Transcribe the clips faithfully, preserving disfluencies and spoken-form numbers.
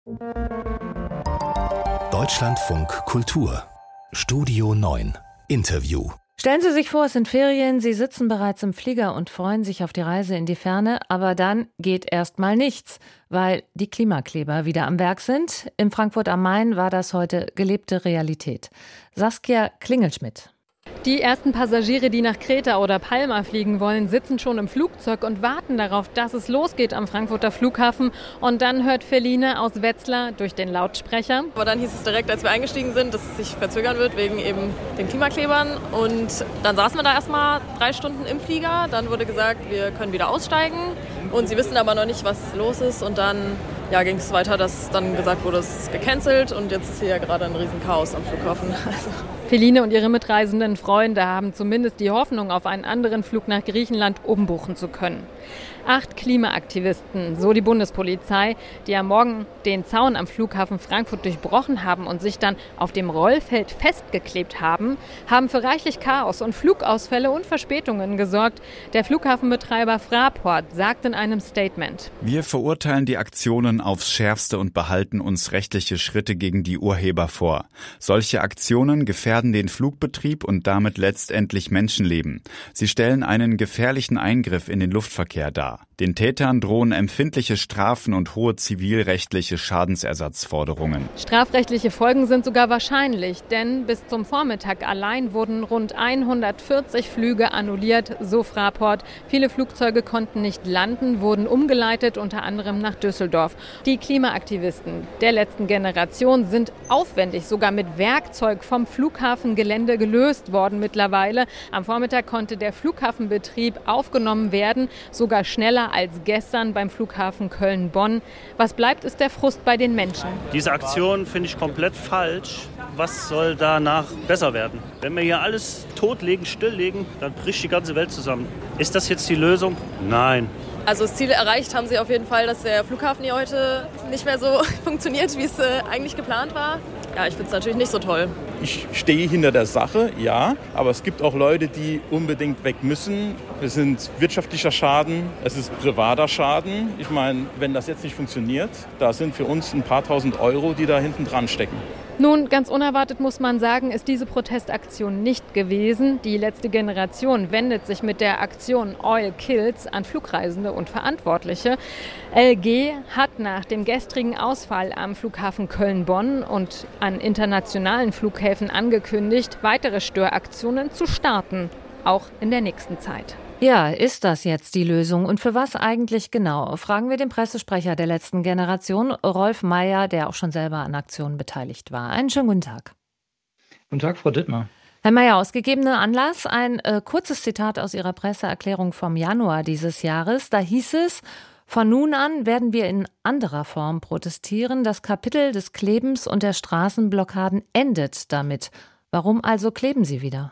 Deutschlandfunk Kultur Studio neun Interview. Stellen Sie sich vor, es sind Ferien, Sie sitzen bereits im Flieger und freuen sich auf die Reise in die Ferne, aber dann geht erst mal nichts, weil die Klimakleber wieder am Werk sind. In Frankfurt am Main war das heute gelebte Realität. Saskia Klingelschmidt. Die ersten Passagiere, die nach Kreta oder Palma fliegen wollen, sitzen schon im Flugzeug und warten darauf, dass es losgeht am Frankfurter Flughafen. Und dann hört Feline aus Wetzlar durch den Lautsprecher. Aber dann hieß es direkt, als wir eingestiegen sind, dass es sich verzögern wird wegen eben den Klimaklebern. Und dann saßen wir da erstmal drei Stunden im Flieger. Dann wurde gesagt, wir können wieder aussteigen. Und sie wissen aber noch nicht, was los ist. Und dann ja, ging es weiter, dass dann gesagt wurde, es ist gecancelt. Und jetzt ist hier ja gerade ein Riesenchaos am Flughafen. Also Feline und ihre mitreisenden Freunde haben zumindest die Hoffnung, auf einen anderen Flug nach Griechenland umbuchen zu können. Acht Klimaaktivisten, so die Bundespolizei, die am Morgen den Zaun am Flughafen Frankfurt durchbrochen haben und sich dann auf dem Rollfeld festgeklebt haben, haben für reichlich Chaos und Flugausfälle und Verspätungen gesorgt. Der Flughafenbetreiber Fraport sagt in einem Statement: Wir verurteilen die Aktionen aufs Schärfste und behalten uns rechtliche Schritte gegen die Urheber vor. Solche Aktionen gefährden den Flugbetrieb und damit letztendlich Menschenleben. Sie stellen einen gefährlichen Eingriff in den Luftverkehr dar. Den Tätern drohen empfindliche Strafen und hohe zivilrechtliche Schadensersatzforderungen. Strafrechtliche Folgen sind sogar wahrscheinlich, denn bis zum Vormittag allein wurden rund hundertvierzig Flüge annulliert, so Fraport. Viele Flugzeuge konnten nicht landen, wurden umgeleitet, unter anderem nach Düsseldorf. Die Klimaaktivisten der letzten Generation sind aufwendig, sogar mit Werkzeug vom Flughafengelände gelöst worden mittlerweile. Am Vormittag konnte der Flughafenbetrieb aufgenommen werden, sogar schneller als gestern beim Flughafen Köln-Bonn. Was bleibt, ist der Frust bei den Menschen. Diese Aktion finde ich komplett falsch. Was soll danach besser werden? Wenn wir hier alles totlegen, stilllegen, dann bricht die ganze Welt zusammen. Ist das jetzt die Lösung? Nein. Also das Ziel erreicht haben sie auf jeden Fall, dass der Flughafen hier heute nicht mehr so funktioniert, wie es äh, eigentlich geplant war. Ja, ich finde es natürlich nicht so toll. Ich stehe hinter der Sache, ja, aber es gibt auch Leute, die unbedingt weg müssen. Es sind wirtschaftlicher Schaden, es ist privater Schaden. Ich meine, wenn das jetzt nicht funktioniert, da sind für uns ein paar tausend Euro, die da hinten dran stecken. Nun, ganz unerwartet muss man sagen, ist diese Protestaktion nicht gewesen. Die letzte Generation wendet sich mit der Aktion Oil Kills an Flugreisende und Verantwortliche. L G hat nach dem gestrigen Ausfall am Flughafen Köln-Bonn und an internationalen Flughäfen angekündigt, weitere Störaktionen zu starten, auch in der nächsten Zeit. Ja, ist das jetzt die Lösung und für was eigentlich genau? Fragen wir den Pressesprecher der letzten Generation, Rolf Meyer, der auch schon selber an Aktionen beteiligt war. Einen schönen guten Tag. Guten Tag, Frau Dittmar. Herr Meyer, aus gegebenem Anlass ein äh, kurzes Zitat aus Ihrer Presseerklärung vom Januar dieses Jahres. Da hieß es: Von nun an werden wir in anderer Form protestieren. Das Kapitel des Klebens und der Straßenblockaden endet damit. Warum also kleben Sie wieder?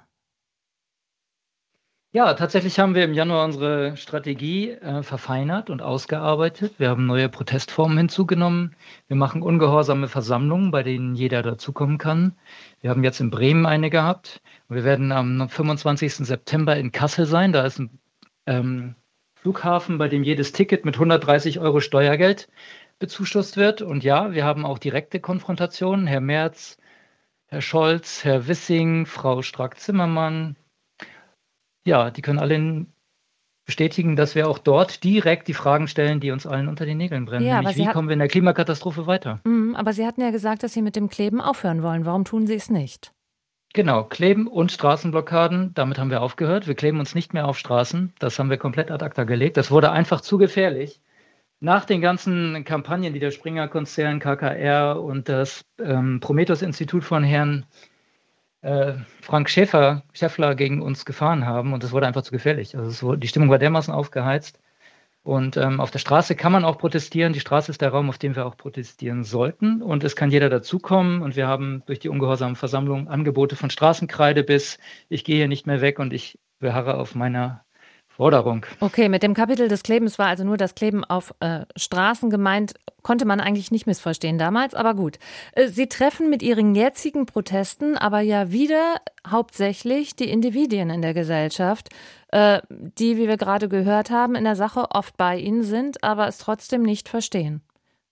Ja, tatsächlich haben wir im Januar unsere Strategie äh, verfeinert und ausgearbeitet. Wir haben neue Protestformen hinzugenommen. Wir machen ungehorsame Versammlungen, bei denen jeder dazukommen kann. Wir haben jetzt in Bremen eine gehabt. Wir werden am fünfundzwanzigsten September in Kassel sein. Da ist ein ähm, Flughafen, bei dem jedes Ticket mit hundertdreißig Euro Steuergeld bezuschusst wird. Und ja, wir haben auch direkte Konfrontationen. Herr Merz, Herr Scholz, Herr Wissing, Frau Strack-Zimmermann. Ja, die können alle bestätigen, dass wir auch dort direkt die Fragen stellen, die uns allen unter den Nägeln brennen. Ja, nämlich, wie hat... kommen wir in der Klimakatastrophe weiter? Mhm, aber Sie hatten ja gesagt, dass Sie mit dem Kleben aufhören wollen. Warum tun Sie es nicht? Genau, Kleben und Straßenblockaden, damit haben wir aufgehört. Wir kleben uns nicht mehr auf Straßen. Das haben wir komplett ad acta gelegt. Das wurde einfach zu gefährlich. Nach den ganzen Kampagnen, die der Springer-Konzern, K K R und das ähm, Prometheus-Institut von Herrn Frank Schäfer, Schäffler gegen uns gefahren haben und das wurde einfach zu gefährlich. Also es wurde, die Stimmung war dermaßen aufgeheizt und ähm, auf der Straße kann man auch protestieren. Die Straße ist der Raum, auf dem wir auch protestieren sollten und es kann jeder dazukommen und wir haben durch die ungehorsamen Versammlungen Angebote von Straßenkreide bis ich gehe hier nicht mehr weg und ich beharre auf meiner Forderung. Okay, mit dem Kapitel des Klebens war also nur das Kleben auf äh, Straßen gemeint, konnte man eigentlich nicht missverstehen damals, aber gut. Äh, Sie treffen mit Ihren jetzigen Protesten aber ja wieder hauptsächlich die Individuen in der Gesellschaft, äh, die, wie wir gerade gehört haben, in der Sache oft bei Ihnen sind, aber es trotzdem nicht verstehen.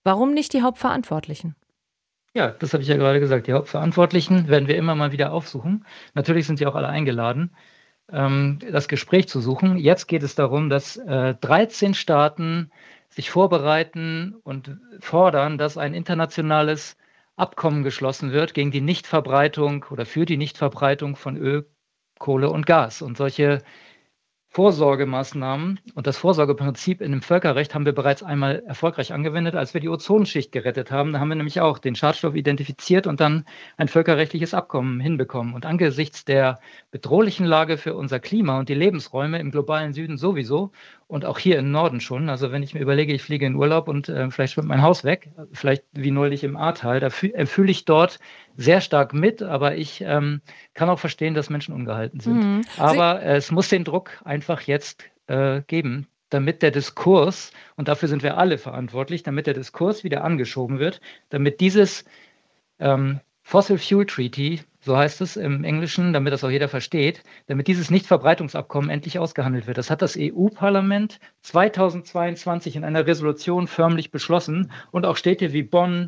Warum nicht die Hauptverantwortlichen? Ja, das habe ich ja gerade gesagt. Die Hauptverantwortlichen werden wir immer mal wieder aufsuchen. Natürlich sind sie auch alle eingeladen, ähm, das Gespräch zu suchen. Jetzt geht es darum, dass äh, dreizehn Staaten sich vorbereiten und fordern, dass ein internationales Abkommen geschlossen wird gegen die Nichtverbreitung oder für die Nichtverbreitung von Öl, Kohle und Gas. Und solche Vorsorgemaßnahmen und das Vorsorgeprinzip in dem Völkerrecht haben wir bereits einmal erfolgreich angewendet, als wir die Ozonschicht gerettet haben. Da haben wir nämlich auch den Schadstoff identifiziert und dann ein völkerrechtliches Abkommen hinbekommen. Und angesichts der bedrohlichen Lage für unser Klima und die Lebensräume im globalen Süden sowieso und auch hier im Norden schon, also wenn ich mir überlege, ich fliege in Urlaub und äh, vielleicht schwimmt mein Haus weg, vielleicht wie neulich im Ahrtal, da fühle fühl ich dort sehr stark mit, aber ich ähm, kann auch verstehen, dass Menschen ungehalten sind. Mhm. Aber äh, es muss den Druck einfach jetzt äh, geben, damit der Diskurs, und dafür sind wir alle verantwortlich, damit der Diskurs wieder angeschoben wird, damit dieses ähm, Fossil Fuel Treaty, so heißt es im Englischen, damit das auch jeder versteht, damit dieses Nichtverbreitungsabkommen endlich ausgehandelt wird. Das hat das E U-Parlament zweitausendzweiundzwanzig in einer Resolution förmlich beschlossen und auch Städte wie Bonn,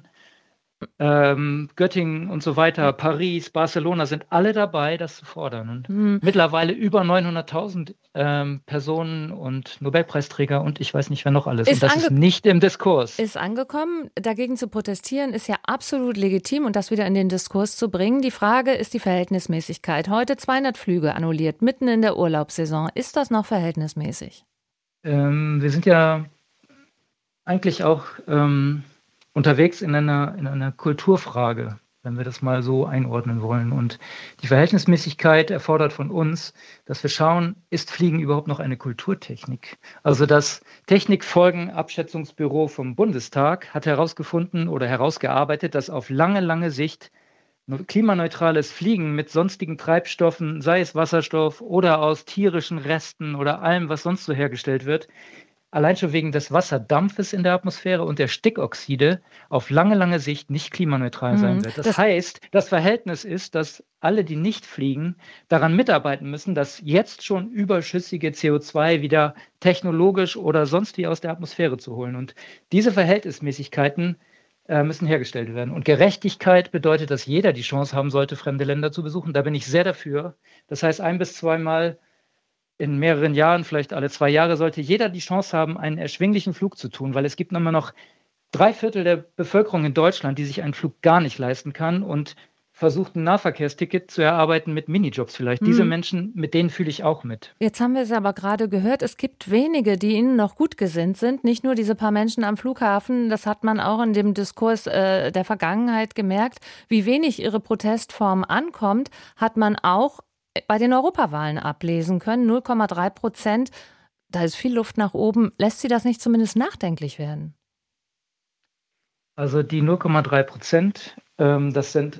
Ähm, Göttingen und so weiter, Paris, Barcelona sind alle dabei, das zu fordern. Und mhm. mittlerweile über neunhunderttausend ähm, Personen und Nobelpreisträger und ich weiß nicht, wer noch alles. Ist und das ist nicht im Diskurs. Ist angekommen. Dagegen zu protestieren ist ja absolut legitim und das wieder in den Diskurs zu bringen. Die Frage ist die Verhältnismäßigkeit. Heute zweihundert Flüge annulliert, mitten in der Urlaubssaison. Ist das noch verhältnismäßig? Ähm, wir sind ja eigentlich auch Ähm, unterwegs in einer, in einer Kulturfrage, wenn wir das mal so einordnen wollen. Und die Verhältnismäßigkeit erfordert von uns, dass wir schauen, ist Fliegen überhaupt noch eine Kulturtechnik? Also das Technikfolgenabschätzungsbüro vom Bundestag hat herausgefunden oder herausgearbeitet, dass auf lange, lange Sicht klimaneutrales Fliegen mit sonstigen Treibstoffen, sei es Wasserstoff oder aus tierischen Resten oder allem, was sonst so hergestellt wird, allein schon wegen des Wasserdampfes in der Atmosphäre und der Stickoxide auf lange, lange Sicht nicht klimaneutral sein wird. Das, das heißt, das Verhältnis ist, dass alle, die nicht fliegen, daran mitarbeiten müssen, dass jetzt schon überschüssige C O zwei wieder technologisch oder sonst wie aus der Atmosphäre zu holen. Und diese Verhältnismäßigkeiten äh, müssen hergestellt werden. Und Gerechtigkeit bedeutet, dass jeder die Chance haben sollte, fremde Länder zu besuchen. Da bin ich sehr dafür. Das heißt, ein bis zweimal in mehreren Jahren, vielleicht alle zwei Jahre, sollte jeder die Chance haben, einen erschwinglichen Flug zu tun, weil es gibt immer noch drei Viertel der Bevölkerung in Deutschland, die sich einen Flug gar nicht leisten kann und versucht, ein Nahverkehrsticket zu erarbeiten mit Minijobs vielleicht. Mhm. Diese Menschen, mit denen fühle ich auch mit. Jetzt haben wir es aber gerade gehört, es gibt wenige, die Ihnen noch gut gesinnt sind. Nicht nur diese paar Menschen am Flughafen, das hat man auch in dem Diskurs äh, der Vergangenheit gemerkt. Wie wenig Ihre Protestform ankommt, hat man auch bei den Europawahlen ablesen können. null Komma drei Prozent, da ist viel Luft nach oben. Lässt Sie das nicht zumindest nachdenklich werden? Also die null Komma drei Prozent, ähm, das sind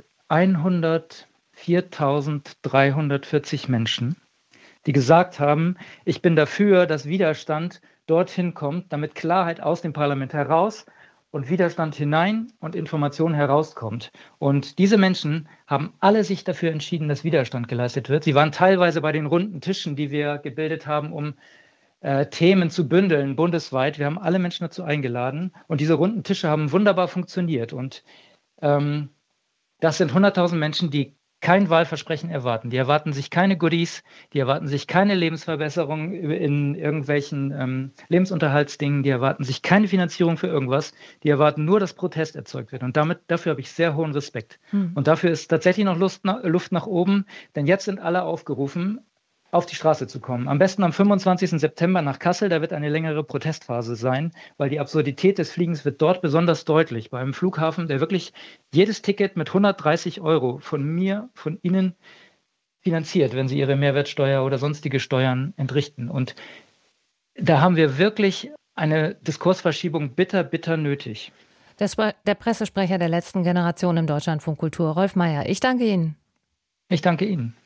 hundertviertausenddreihundertvierzig Menschen, die gesagt haben, ich bin dafür, dass Widerstand dorthin kommt, damit Klarheit aus dem Parlament heraus und Widerstand hinein und Information herauskommt. Und diese Menschen haben alle sich dafür entschieden, dass Widerstand geleistet wird. Sie waren teilweise bei den runden Tischen, die wir gebildet haben, um äh, Themen zu bündeln, bundesweit. Wir haben alle Menschen dazu eingeladen und diese runden Tische haben wunderbar funktioniert. Und ähm, das sind hunderttausend Menschen, die kein Wahlversprechen erwarten. Die erwarten sich keine Goodies, die erwarten sich keine Lebensverbesserung in irgendwelchen ähm, Lebensunterhaltsdingen, die erwarten sich keine Finanzierung für irgendwas, die erwarten nur, dass Protest erzeugt wird. Und damit, dafür habe ich sehr hohen Respekt. Hm. Und dafür ist tatsächlich noch Luft nach, Luft nach oben, denn jetzt sind alle aufgerufen, auf die Straße zu kommen. Am besten am fünfundzwanzigsten September nach Kassel, da wird eine längere Protestphase sein, weil die Absurdität des Fliegens wird dort besonders deutlich. Bei einem Flughafen, der wirklich jedes Ticket mit hundertdreißig Euro von mir, von Ihnen finanziert, wenn Sie Ihre Mehrwertsteuer oder sonstige Steuern entrichten. Und da haben wir wirklich eine Diskursverschiebung bitter, bitter nötig. Das war der Pressesprecher der letzten Generation im Deutschlandfunk Kultur, Rolf Meyer. Ich danke Ihnen. Ich danke Ihnen.